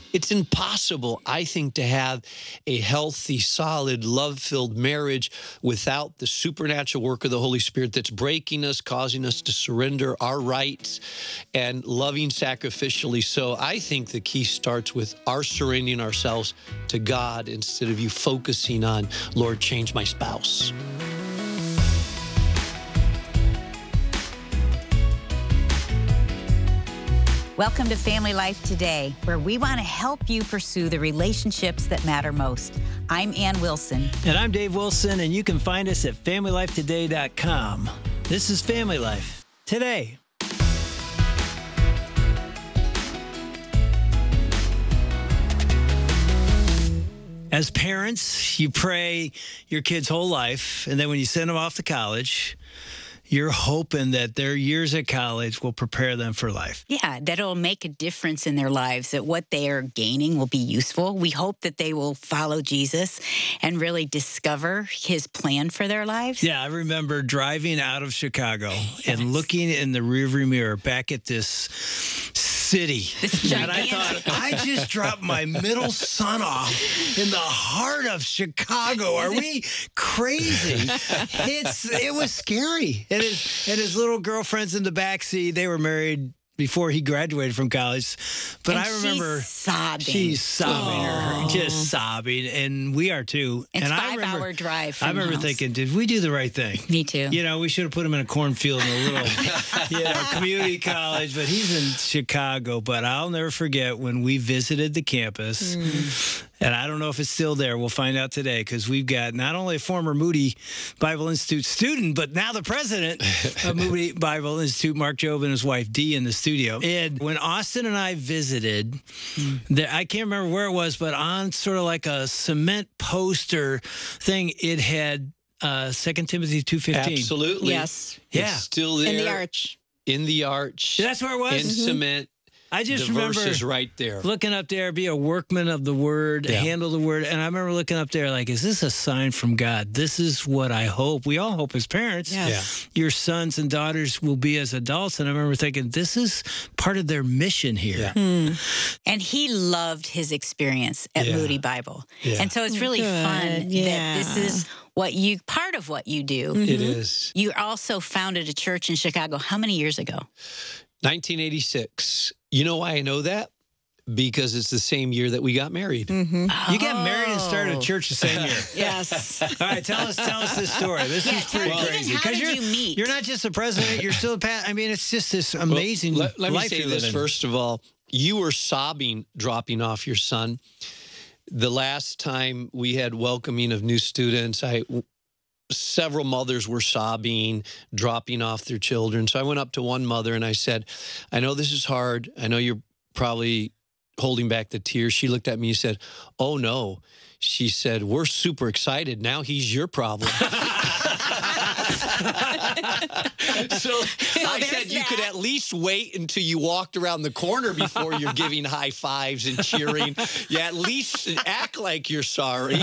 It's impossible, I think, to have a healthy, solid, love-filled marriage without the supernatural work of the Holy Spirit that's breaking us, causing us to surrender our rights, and loving sacrificially. So I think the key starts with our surrendering ourselves to God instead of you focusing on, Lord, change my spouse. Welcome to Family Life Today, where we want to help you pursue the relationships that matter most. I'm Ann Wilson. And I'm Dave Wilson, and you can find us at FamilyLifeToday.com. This is Family Life Today. As parents, you pray your kids' whole life, and then when you send them off to college, you're hoping that their years at college will prepare them for life. Yeah, that it'll make a difference in their lives, that what they are gaining will be useful. We hope that they will follow Jesus and really discover his plan for their lives. Yeah, I remember driving out of Chicago and looking in the rearview mirror back at this city. And I thought, I just dropped my middle son off in the heart of Chicago. Are we crazy? It was scary. And his little girlfriend's in the backseat. They were married before he graduated from college. But I remember she's sobbing, just sobbing, and we are too. It's and a 5-hour drive from I remember house. thinking, did we do the right thing? Me too. You know, we should have put him in a cornfield in a little community college, but he's in Chicago. But I'll never forget when we visited the campus. And I don't know if it's still there. We'll find out today, because we've got not only a former Moody Bible Institute student, but now the president of Moody Bible Institute, Mark Job, and his wife, Dee, in the studio. And when Austin and I visited, I can't remember where it was, but on sort of like a cement poster thing, it had 2 Timothy 2:15. Absolutely. Yes. Yeah. It's still there. In the arch. In the arch. That's where it was? In cement. I just the remember verse is right there. Looking up there, be a workman of the word, handle the word. And I remember looking up there like, is this a sign from God? This is what I hope. We all hope as parents. Yes. Your sons and daughters will be as adults. And I remember thinking, this is part of their mission here. And he loved his experience at Moody Bible. And so it's really fun that this is part of what you do. It is. You also founded a church in Chicago. How many years ago? 1986. You know why I know that? Because it's the same year that we got married. You got married and started a church the same year. Yes. All right, tell us this story. This is pretty crazy. How did you meet? You're not just the president, you're still the I mean, it's just this amazing let me life say you're this living. first of all. You were sobbing dropping off your son. The last time we had welcoming of new students, several mothers were sobbing, dropping off their children. So I went up to one mother and I said, I know this is hard. I know you're probably holding back the tears. She looked at me and said, oh, no. She said, we're super excited. Now he's your problem. So I said you could at least wait until you walked around the corner before you're giving high fives and cheering. Yeah, at least act like you're sorry.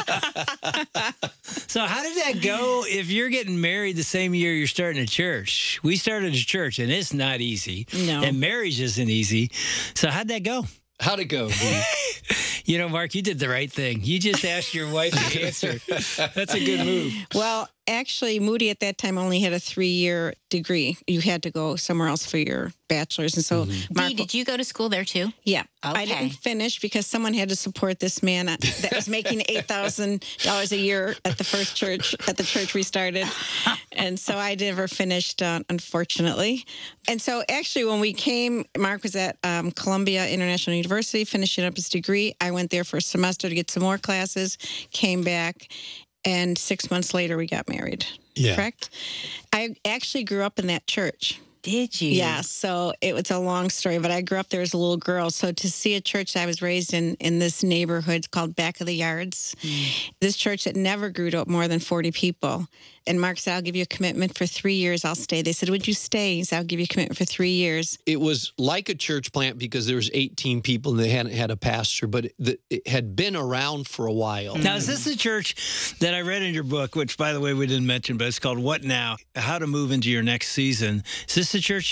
So how did that go if you're getting married the same year you're starting a church? We started a church, and it's not easy. No. And marriage isn't easy. So how'd that go? How'd it go, Dee? You know, Mark, you did the right thing. You just asked your wife to answer. That's a good move. Well, actually, Moody at that time only had a 3-year degree. You had to go somewhere else for your bachelor's. And so, Dee, did you go to school there too? Yeah. Okay. I didn't finish because someone had to support this man that was making $8,000 a year at the first church, at the church we started. And so I never finished, unfortunately. And so actually when we came, Mark was at Columbia International University finishing up his degree. I went there for a semester to get some more classes, came back, and 6 months later we got married. Yeah. Correct? I actually grew up in that church. Did you? Yeah, so it was a long story, but I grew up there as a little girl. So to see a church, I was raised in this neighborhood called Back of the Yards. This church that never grew to more than 40 people. And Mark said, I'll give you a commitment for 3 years. I'll stay. They said, would you stay? He said, I'll give you a commitment for 3 years. It was like a church plant because there was 18 people and they hadn't had a pastor, but it had been around for a while. Now, is this the church that I read in your book, which, by the way, we didn't mention, but it's called What Now? How to Move into Your Next Season. Is this the church you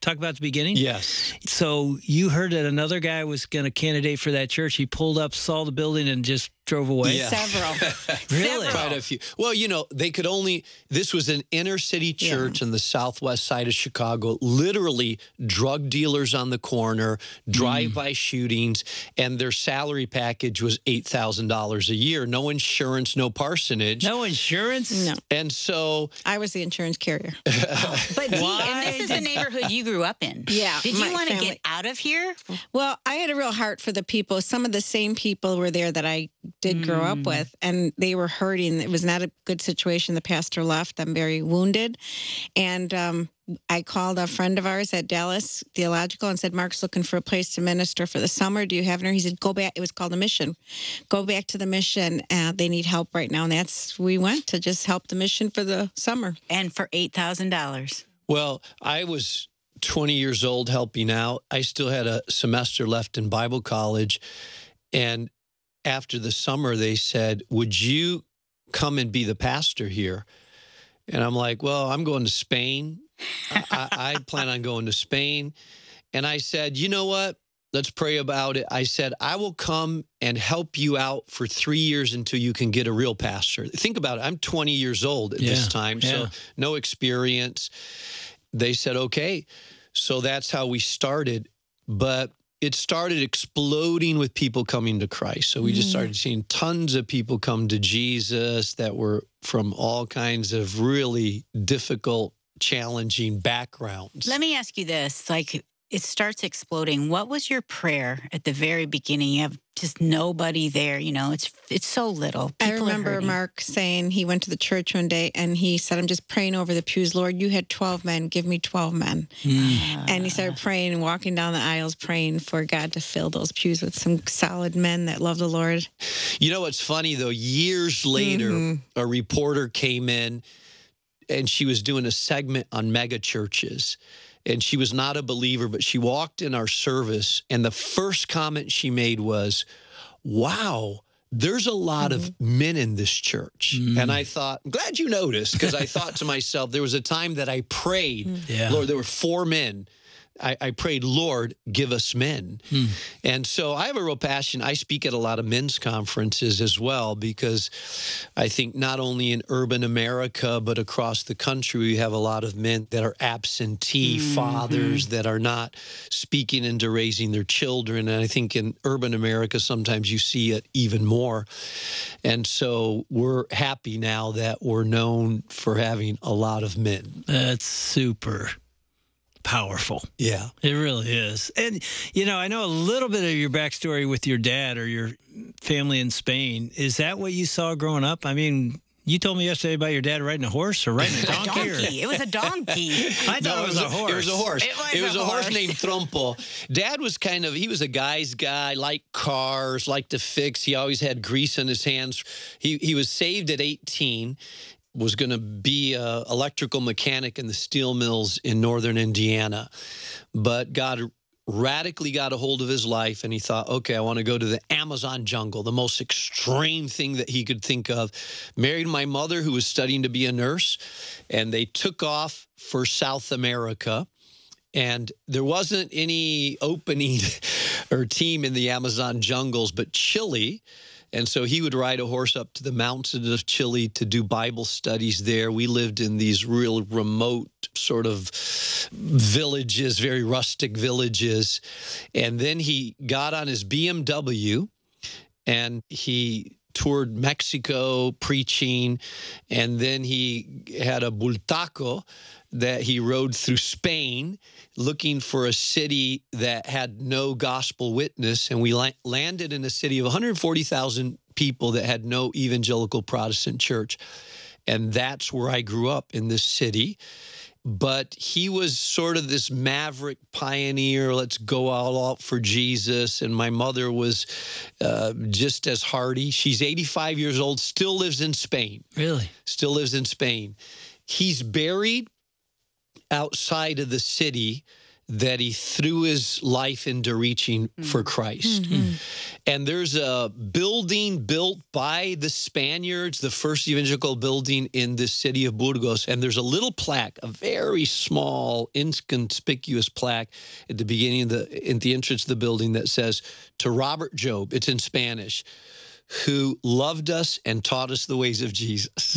talk about the beginning? Yes. So you heard that another guy was going to candidate for that church. He pulled up, saw the building, and just drove away? Yeah. Several. Really? Quite a few. Well, they could only, this was an inner city church in the southwest side of Chicago, literally drug dealers on the corner, drive-by shootings, and their salary package was $8,000 a year. No insurance, no parsonage. No insurance? No. And so I was the insurance carrier. But and this is the neighborhood you grew up in. Yeah, Did you my want to family- get out of here? Well, I had a real heart for the people. Some of the same people were there that I did grow up with, and they were hurting. It was not a good situation. The pastor left. I'm very wounded. And I called a friend of ours at Dallas Theological and said, Mark's looking for a place to minister for the summer. Do you have it? He said, go back. It was called a mission. Go back to the mission. They need help right now. And we went to just help the mission for the summer. And for $8,000. Well, I was 20 years old helping out. I still had a semester left in Bible college. And after the summer, they said, would you come and be the pastor here? And I'm like, well, I'm going to Spain. I plan on going to Spain. And I said, you know what? Let's pray about it. I said, I will come and help you out for 3 years until you can get a real pastor. Think about it. I'm 20 years old at this time, so no experience. They said, okay. So that's how we started. But it started exploding with people coming to Christ. So we just started seeing tons of people come to Jesus that were from all kinds of really difficult, challenging backgrounds. Let me ask you this. It starts exploding. What was your prayer at the very beginning? You have just nobody there. It's so little. I People are remember hurting. Mark saying he went to the church one day and he said, I'm just praying over the pews. Lord, you had 12 men. Give me 12 men. And he started praying and walking down the aisles, praying for God to fill those pews with some solid men that love the Lord. You know what's funny, though? Years later, a reporter came in and she was doing a segment on mega churches. And she was not a believer, but she walked in our service, and the first comment she made was, wow, there's a lot of men in this church. And I thought, I'm glad you noticed, because I thought to myself, there was a time that I prayed, Lord, there were 4 men. I prayed, Lord, give us men. And so I have a real passion. I speak at a lot of men's conferences as well, because I think not only in urban America, but across the country, we have a lot of men that are absentee fathers that are not speaking into raising their children. And I think in urban America, sometimes you see it even more. And so we're happy now that we're known for having a lot of men. That's super powerful. Yeah. It really is. And, I know a little bit of your backstory with your dad or your family in Spain. Is that what you saw growing up? I mean, you told me yesterday about your dad riding a horse or riding a donkey. It was a donkey. I thought it was a horse. It was a horse. It was a a horse horse. named Trompo. Dad was he was a guy's guy, liked cars, liked to fix. He always had grease in his hands. He was saved at 18. Was going to be an electrical mechanic in the steel mills in northern Indiana. But God radically got a hold of his life, and he thought, okay, I want to go to the Amazon jungle, the most extreme thing that he could think of. Married my mother, who was studying to be a nurse, and they took off for South America. And there wasn't any opening or team in the Amazon jungles, but Chile. And so he would ride a horse up to the mountains of Chile to do Bible studies there. We lived in these real remote sort of villages, very rustic villages. And then he got on his BMW and he toured Mexico preaching. And then he had a bultaco that he rode through Spain looking for a city that had no gospel witness. And we landed in a city of 140,000 people that had no evangelical Protestant church. And that's where I grew up, in this city. But he was sort of this maverick pioneer. Let's go all out for Jesus. And my mother was just as hardy. She's 85 years old, still lives in Spain. Really? Still lives in Spain. He's buried outside of the city that he threw his life into reaching for Christ. And there's a building built by the Spaniards, the first evangelical building in the city of Burgos. And there's a little plaque, a very small, inconspicuous plaque at the beginning of in the entrance of the building that says, "To Robert Job," it's in Spanish, "who loved us and taught us the ways of Jesus."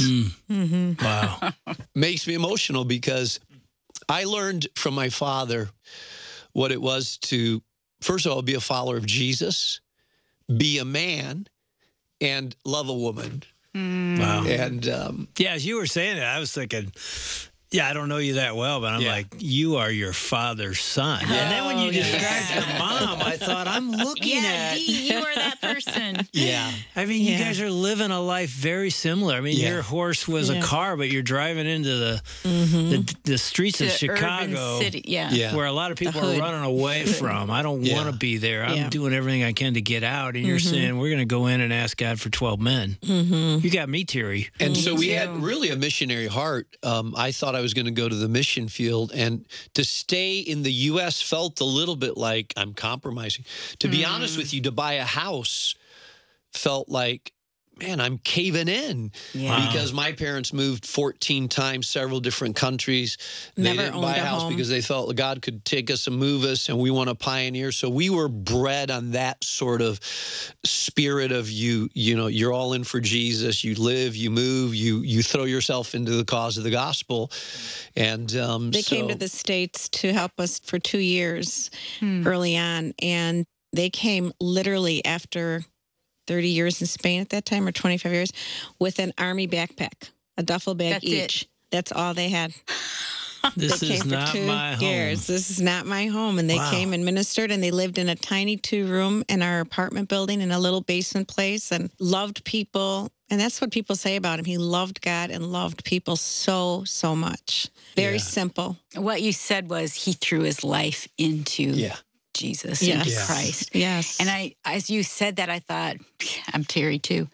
Wow. Makes me emotional because I learned from my father what it was to, first of all, be a follower of Jesus, be a man, and love a woman. Wow. And Yeah, as you were saying it, I was thinking, yeah, I don't know you that well, but I'm like, you are your father's son. And then when you described your mom, I thought, I'm looking at... Dee, you are that person. yeah. I mean, you guys are living a life very similar. I mean, Yeah. your horse was a car, but you're driving into the streets of The Chicago, urban city. Yeah. Yeah. where a lot of people are hood. running away from. I don't want to be there. I'm Yeah. doing everything I can to get out. And you're saying, we're going to go in and ask God for 12 men. You got me, Terry. And so we had too. really a missionary heart. I thought I was going to go to the mission field, and to stay in the U.S. felt a little bit like I'm compromising. To be honest with you, to buy a house felt like, man, I'm caving in. Yeah. Because my parents moved 14 times, several different countries. They Never didn't owned buy a a house home. because they felt God could take us and move us, and we want to pioneer. So we were bred on that sort of spirit of you know, you're all in for Jesus. You live, you move, you throw yourself into the cause of the gospel. And They came to the States to help us for 2 years early on. And they came literally after 30 years in Spain at that time, or 25 years, with an army backpack, a duffel bag That's it. each. That's all they had. This They is came for not 2 my home. years. This is not my home. And they came and ministered, and they lived in a tiny 2-room in our apartment building in a little basement place, and loved people. And that's what people say about him. He loved God and loved people so, so much. Very simple. What you said was he threw his life into Jesus, Yes. into Yes. Christ. Yes. And as you said that, I thought, I'm Terry too.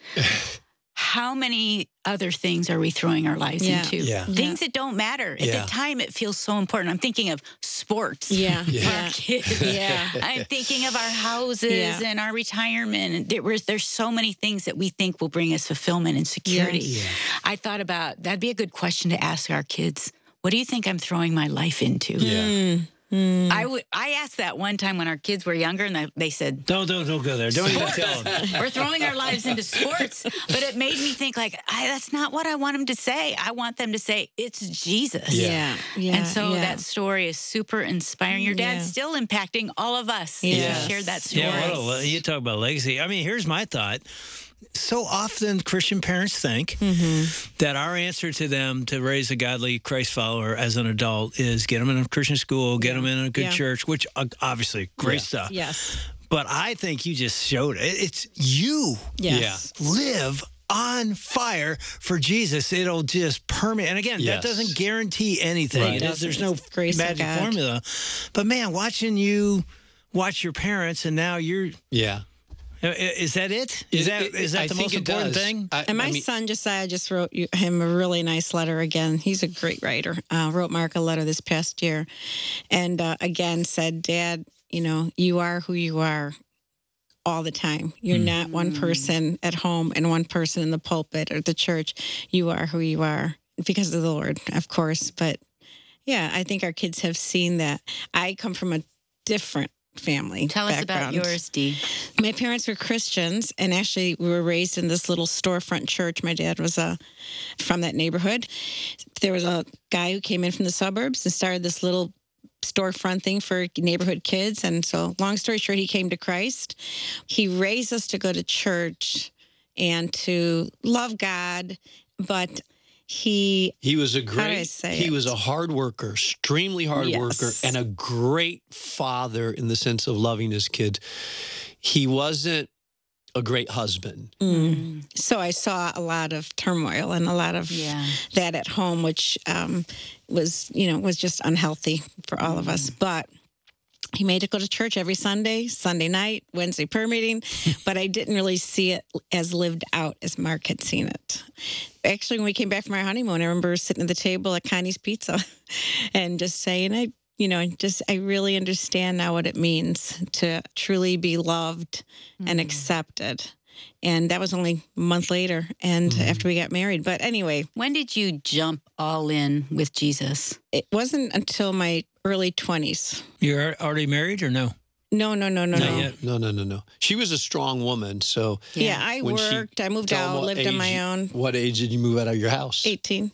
How many other things are we throwing our lives into? Yeah. Things that don't matter. At Yeah. the time, it feels so important. I'm thinking of sports. Yeah. For Yeah. our kids. Yeah. I'm thinking of our houses Yeah. and our retirement. And there's so many things that we think will bring us fulfillment and security. Yes. I thought about, that'd be a good question to ask our kids. What do you think I'm throwing my life into? Yeah. I asked that one time when our kids were younger, and they said, Don't go there. Don't even tell them. we're throwing our lives into sports. But it made me think, like, that's not what I want them to say. I want them to say, it's Jesus. Yeah. Yeah. And so yeah. that story is super inspiring. Your dad's still impacting all of us. Yes. You shared that story. Yeah, you talk about legacy. I mean, here's my thought. So often Christian parents think that our answer to them to raise a godly Christ follower as an adult is get them in a Christian school, get them in a good church, which obviously great stuff. Yes. But I think you just showed it. It's you Yes. live on fire for Jesus. It'll just permeate. And again, that doesn't guarantee anything. Right. There's no It's the grace of magic God. formula. But man, watching you watch your parents, and now you're... Yeah. Is that it? Is that I the think most it important does. thing? And my son Josiah just wrote him a really nice letter again. He's a great writer. Wrote Mark a letter this past year, and again said, "Dad, you know, you are who you are all the time. You're not one person at home and one person in the pulpit or the church. You are who you are because of the Lord, of course. But yeah, I think our kids have seen that. I come from a different family Tell us background. about yours, Dee. My parents were Christians, and actually we were raised in this little storefront church. My dad was from that neighborhood. There was a guy who came in from the suburbs and started this little storefront thing for neighborhood kids. And so, long story short, he came to Christ. He raised us to go to church and to love God, but he was a do I great, say he it? was a hard worker, extremely hard worker, Yes. and a great father in the sense of loving his kids. He wasn't a great husband. So I saw a lot of turmoil and a lot of that at home, which was just unhealthy for all of us. But he made it go to church every Sunday night, Wednesday prayer meeting, but I didn't really see it as lived out as Mark had seen it. Actually, when we came back from our honeymoon, I remember sitting at the table at Connie's Pizza and just saying, just I really understand now what it means to truly be loved and accepted. And that was only a month later and after we got married. But anyway. When did you jump all in with Jesus? It wasn't until my early 20s. You're already married or no? No. Not yet. No. She was a strong woman. So yeah, I worked. I moved out, lived on my own. What age did you move out of your house? 18.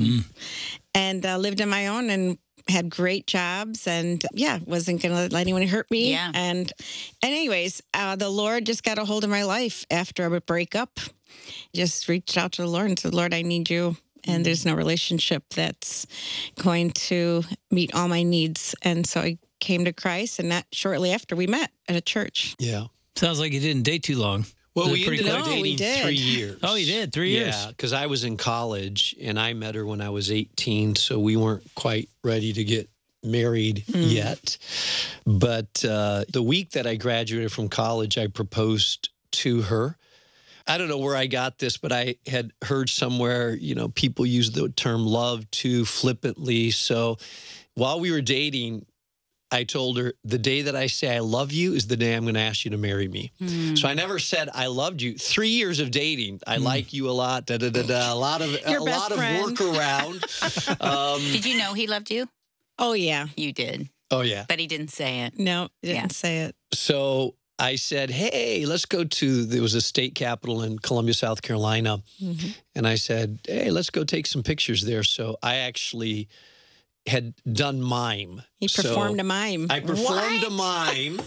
And lived on my own and had great jobs and wasn't going to let anyone hurt me. Yeah. And anyways, the Lord just got a hold of my life after a breakup. Just reached out to the Lord and said, Lord, I need you. And there's no relationship that's going to meet all my needs. And so I came to Christ, and that shortly after we met at a church. Yeah. Sounds like you didn't date too long. Well, Was we it pretty ended up quick? dating 3 years. Oh, you did? 3 years? Yeah, because I was in college, and I met her when I was 18, so we weren't quite ready to get married yet. But the week that I graduated from college, I proposed to her. I don't know where I got this, but I had heard somewhere, people use the term love too flippantly. So while we were dating, I told her, the day that I say I love you is the day I'm going to ask you to marry me. So I never said I loved you. 3 years of dating, I like you a lot, a lot of work around. Did you know he loved you? Oh, yeah. You did. Oh, yeah. But he didn't say it. No, he didn't say it. So I said, hey, let's go there was a state capitol in Columbia, South Carolina. And I said, hey, let's go take some pictures there. So I actually had done mime. He performed a mime. I performed a mime.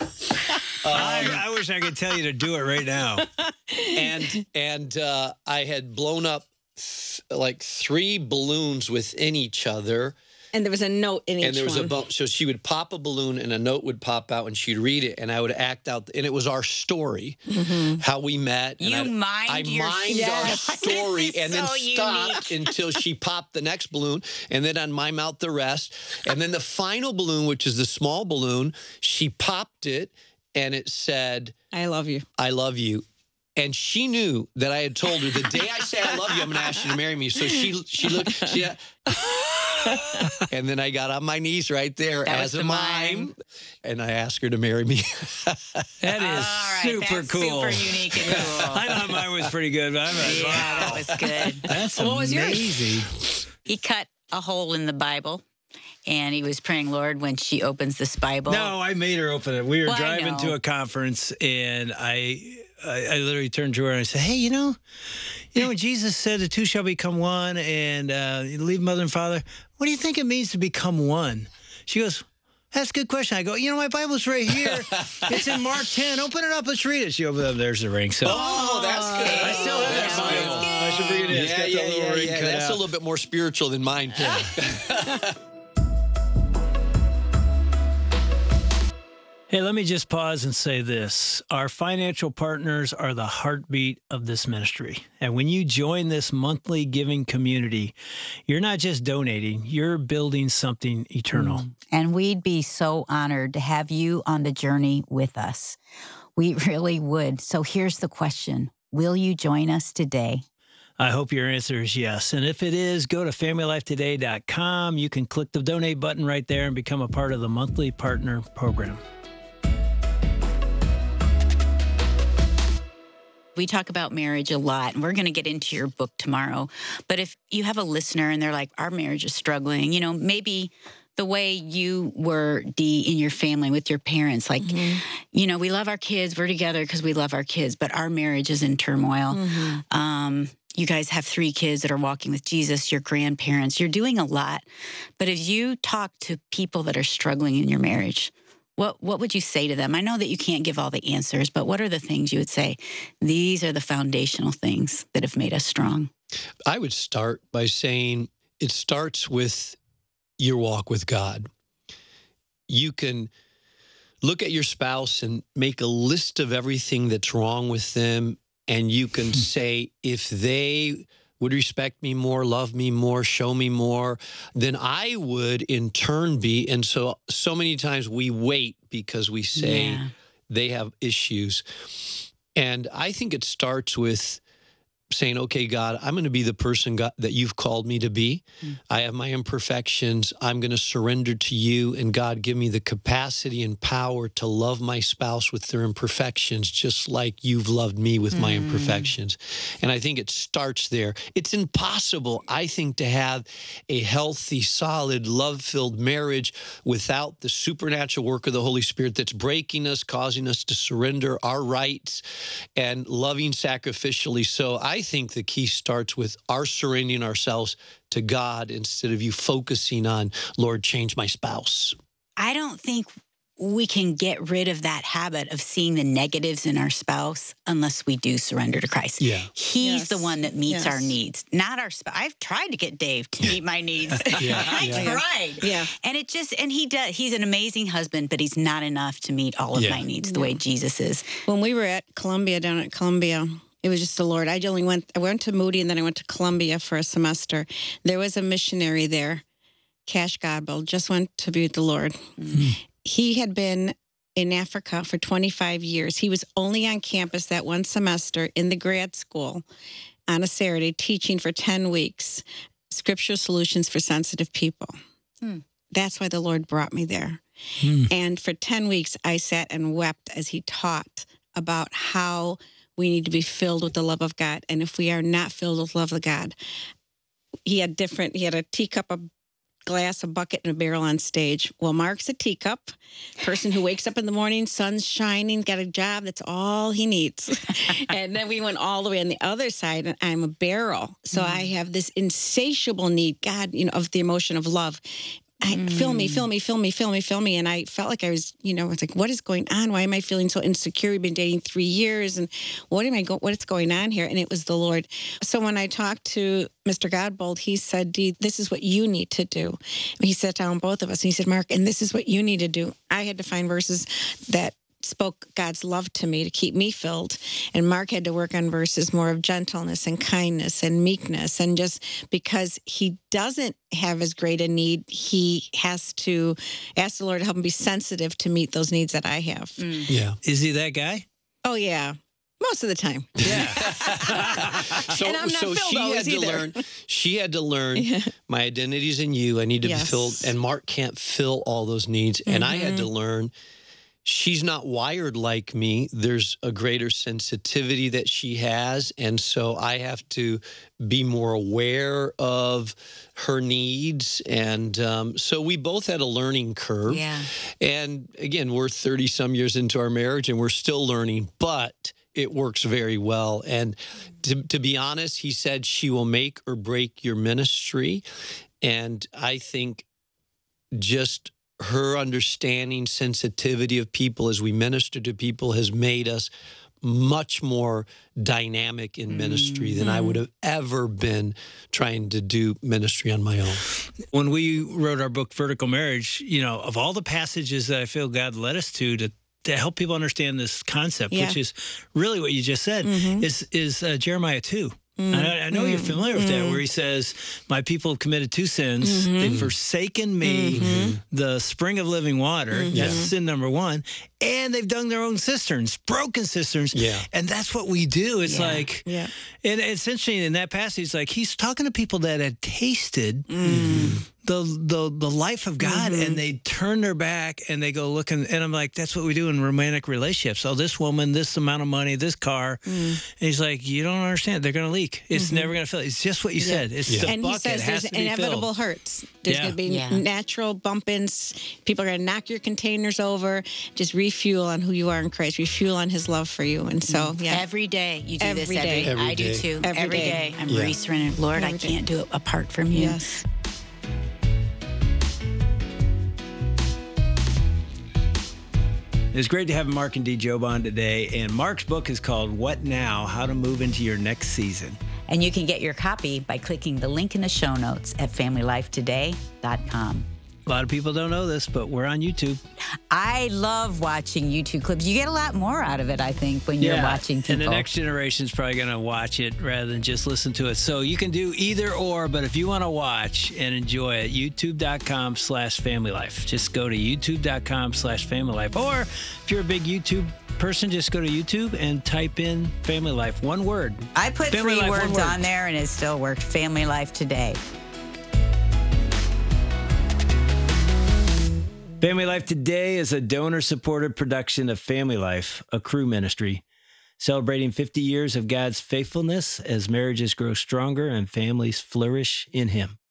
I wish I could tell you to do it right now. And I had blown up like 3 balloons within each other. And there was a note in each one. And there was so she would pop a balloon and a note would pop out and she'd read it and I would act out. And it was our story, how we met. You and I mimed our story and then stopped until she popped the next balloon. And then I'd mime out the rest. And then the final balloon, which is the small balloon, she popped it and it said, I love you. I love you. And she knew that I had told her, the day I say I love you, I'm going to ask you to marry me. So she looked, and then I got on my knees right there as a mime, and I asked her to marry me. That is super cool. Super unique and cool. I thought mine was pretty good, but I'm like, wow. That was good. That's What was yours? amazing. He cut a hole in the Bible, and he was praying, Lord, when she opens this Bible. No, I made her open it. We were Well, I driving know. to a conference, and I literally turned to her and I said, hey, when Jesus said the two shall become one and leave mother and father, what do you think it means to become one? She goes, that's a good question. I go, my Bible's right here. It's in Mark 10. Open it up. Let's read it. She opened it up. There's the ring. So that's good. I still have that Bible. I should bring it in. It's got the little ring cut That's out. a little bit more spiritual than mine. Hey, let me just pause and say this. Our financial partners are the heartbeat of this ministry. And when you join this monthly giving community, you're not just donating, you're building something eternal. And we'd be so honored to have you on the journey with us. We really would. So here's the question. Will you join us today? I hope your answer is yes. And if it is, go to familylifetoday.com. You can click the donate button right there and become a part of the monthly partner program. We talk about marriage a lot, and we're going to get into your book tomorrow. But if you have a listener and they're like, our marriage is struggling, maybe the way you were, Dee, in your family with your parents, like, we love our kids, we're together because we love our kids, but our marriage is in turmoil. You guys have 3 kids that are walking with Jesus, your grandparents, you're doing a lot. But if you talk to people that are struggling in your marriage, what would you say to them? I know that you can't give all the answers, but what are the things you would say? These are the foundational things that have made us strong. I would start by saying it starts with your walk with God. You can look at your spouse and make a list of everything that's wrong with them, and you can say, if they would respect me more, love me more, show me more, then I would in turn be. And so many times we wait because we say they have issues. And I think it starts with saying, okay, God, I'm going to be the person that you've called me to be. I have my imperfections. I'm going to surrender to you. And God, give me the capacity and power to love my spouse with their imperfections, just like you've loved me with my imperfections. And I think it starts there. It's impossible, I think, to have a healthy, solid, love-filled marriage without the supernatural work of the Holy Spirit that's breaking us, causing us to surrender our rights, and loving sacrificially. So I think the key starts with our surrendering ourselves to God instead of you focusing on, Lord, change my spouse. I don't think we can get rid of that habit of seeing the negatives in our spouse unless we do surrender to Christ. Yeah. He's the one that meets Yes. our needs, not our spouse. I've tried to get Dave to meet my needs. I tried. Yeah. And and he does. He's an amazing husband, but he's not enough to meet all of my needs the way Jesus is. When we were at Columbia, down at Columbia, it was just the Lord. I went to Moody, and then I went to Columbia for a semester. There was a missionary there, Cash Godbold, just went to be with the Lord. He had been in Africa for 25 years. He was only on campus that one semester in the grad school on a Saturday, teaching for 10 weeks, scriptural solutions for sensitive people. That's why the Lord brought me there. And for 10 weeks, I sat and wept as he taught about how we need to be filled with the love of God. And if we are not filled with love of God, he had a teacup, a glass, a bucket, and a barrel on stage. Well, Mark's a teacup, person who wakes up in the morning, sun's shining, got a job, that's all he needs. And then we went all the way on the other side, and I'm a barrel. So I have this insatiable need, God, of the emotion of love. Fill me. And I felt like I was, it's like, what is going on? Why am I feeling so insecure? We've been dating 3 years, and what is going on here? And it was the Lord. So when I talked to Mr. Godbold, he said, Dee, this is what you need to do. And he sat down both of us, and he said, Mark, and this is what you need to do. I had to find verses that spoke God's love to me to keep me filled. And Mark had to work on verses more of gentleness and kindness and meekness. And just because he doesn't have as great a need, he has to ask the Lord to help him be sensitive to meet those needs that I have. Yeah. Is he that guy? Oh, yeah. Most of the time. Yeah. So And I'm not filled always either. She had to learn my identity's in you. I need to be filled. And Mark can't fill all those needs. And I had to learn she's not wired like me. There's a greater sensitivity that she has. And so I have to be more aware of her needs. And so we both had a learning curve. Yeah. And again, we're 30 some years into our marriage and we're still learning, but it works very well. And to be honest, he said she will make or break your ministry. And I think just her understanding, sensitivity of people as we minister to people has made us much more dynamic in ministry than I would have ever been trying to do ministry on my own. When we wrote our book, Vertical Marriage, of all the passages that I feel God led us to help people understand this concept, which is really what you just said, is Jeremiah 2. I know you're familiar with that, where he says, my people have committed 2 sins. They've forsaken me, the spring of living water. That's sin number 1. And they've dug their own cisterns, broken cisterns. Yeah. And that's what we do. It's like, and it's interesting in that passage, like he's talking to people that had tasted the life of God, and they turn their back and they go looking. And I'm like, that's what we do in romantic relationships. Oh, this woman, this amount of money, this car. And he's like, you don't understand. They're going to leak. It's never going to fill. It's just what you said. It's the And bucket. he says It has there's to be inevitable filled. hurts. There's going to be natural bump-ins. People are going to knock your containers over. Just refuel on who you are in Christ. Refuel on his love for you. And so, Every day you do Every this. day. Every I day. do too. Every day. I'm re-surrendering. Lord, I can't do it apart from you. Yes. It's great to have Mark and Dee Job on today. And Mark's book is called What Now? How to Move into Your Next Season. And you can get your copy by clicking the link in the show notes at familylifetoday.com. A lot of people don't know this, but we're on YouTube. I love watching YouTube clips. You get a lot more out of it, I think, when you're watching people. And the next generation is probably going to watch it rather than just listen to it. So you can do either or, but if you want to watch and enjoy it, youtube.com/familylife. Just go to youtube.com/familylife. Or if you're a big YouTube person, just go to YouTube and type in Family Life. One word. I put Family 3 Life, one words word. on there and it still worked. Family Life Today. Family Life Today is a donor-supported production of Family Life, a Cru ministry, celebrating 50 years of God's faithfulness as marriages grow stronger and families flourish in Him.